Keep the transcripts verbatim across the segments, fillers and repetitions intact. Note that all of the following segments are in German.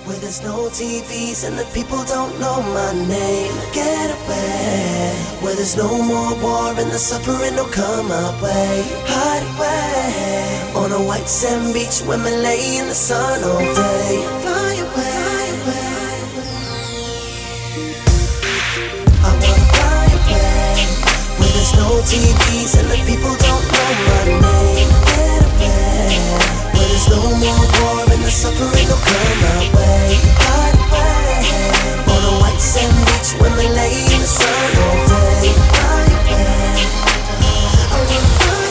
Where there's no T Vs and the people don't know my name. Get away. Where there's no more war and the suffering don't come my way. Hide away. On a white sand beach, women lay in the sun all day. Fly away. I wanna fly away. Where there's no T Vs and the people don't know my name. Get away. Where there's no more war and the suffering don't come my way. Hide away. On a white sand beach, women lay in the sun all day. Fly away. I wanna fly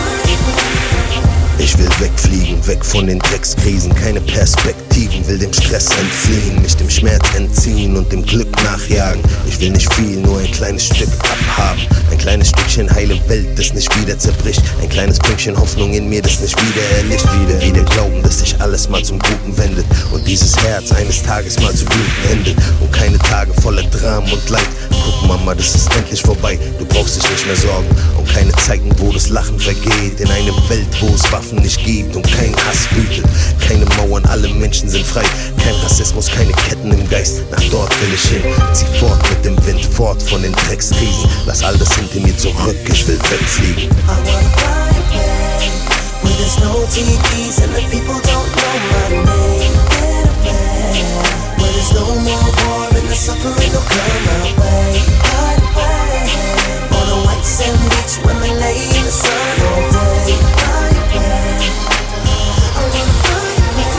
away. Ich will wegfliegen, weg von den Dreckskrisen, keine Perspektiven, will dem Stress entfliehen, mich dem Schmerz entziehen und dem Glück nachjagen. Ich will nicht viel, nur ein kleines Stück abhaben, ein kleines Stückchen heile Welt, das nicht wieder zerbricht, ein kleines Pünktchen Hoffnung in mir, das nicht wieder erlischt, wieder, wieder glauben, dass sich alles mal zum Guten wendet und dieses Herz eines Tages mal zu bluten endet und keine Tage voller Dramen und Leid. Guck Mama, das ist endlich vorbei, du brauchst dich nicht mehr sorgen und keine Zeiten, wo das Lachen vergeht, in eine Welt, wo es Waffen nicht gibt und kein Hass wütet, keine Mauern, alle Menschen sind frei, kein Rassismus, keine Ketten im Geist, nach dort will ich hin, zieh fort mit dem Wind, fort von den Dreckskrisen, lass all das hinter mir zurück, ich will wegfliegen. I wanna fly away, where there's no T Vs and the people don't know my name. Get away, where there's no more war and the suffering don't come my way. Hide away, on a white sand beach, women lay in the sun all day. Fly away, I wanna fly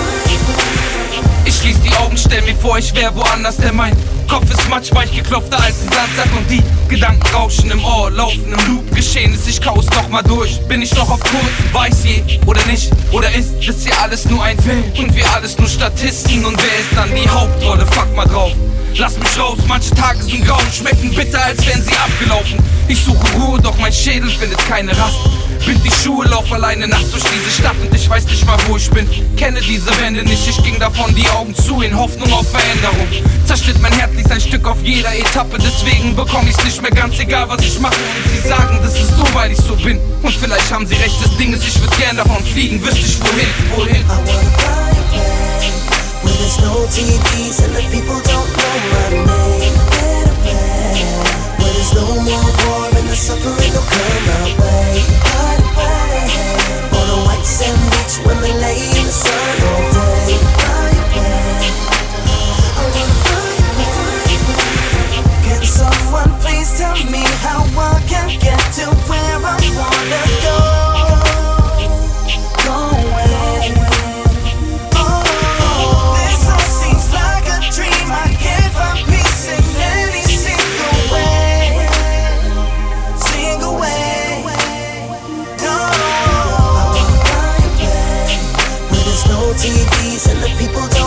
away. Ich schließ die Augen, stell mir vor, ich wär woanders, denn mein Kopf ist matschweich geklopfter als ein Sandsack und die Gedanken rauschen im Ohr, laufen im Loop, geschehen ist, ich kau's noch mal durch. Bin ich noch auf Kurs, weiß je oder nicht, oder ist das hier alles nur ein Film und wir alles nur Statisten und wer ist dann die Hauptrolle, fuck mal drauf. Lass mich raus, manche Tage sind grau, schmecken bitter, als wären sie abgelaufen. Ich suche Ruhe, doch mein Schädel findet keine Rast. Bind die Schuhe, lauf alleine nachts durch diese Stadt und ich weiß nicht mal, wo ich bin. Kenne diese Wände nicht, ich ging davon die Augen zu in Hoffnung auf Veränderung. Zerschnitt mein Herz nicht ein Stück auf jeder Etappe, deswegen bekomm ich's nicht mehr ganz egal, was ich mache. Und sie sagen, das ist so, weil ich so bin. Und vielleicht haben sie recht, das Ding ist, ich würd gern davon fliegen, wüsste ich wohin, wohin. I wanna fly away, where there's no T Vs and the people don't know my name. Get away, where there's no more war and the suffering don't come my way. Hide away, on a white sand beach, women lay in the sun all day. Fly away, I wanna fly away. Can someone please tell me how I can get to where I wanna go? Go away. Oh, this all seems like a dream. I can't find peace in any single way. Single way. No. I wanna fly away, where there's no T Vs and the people don't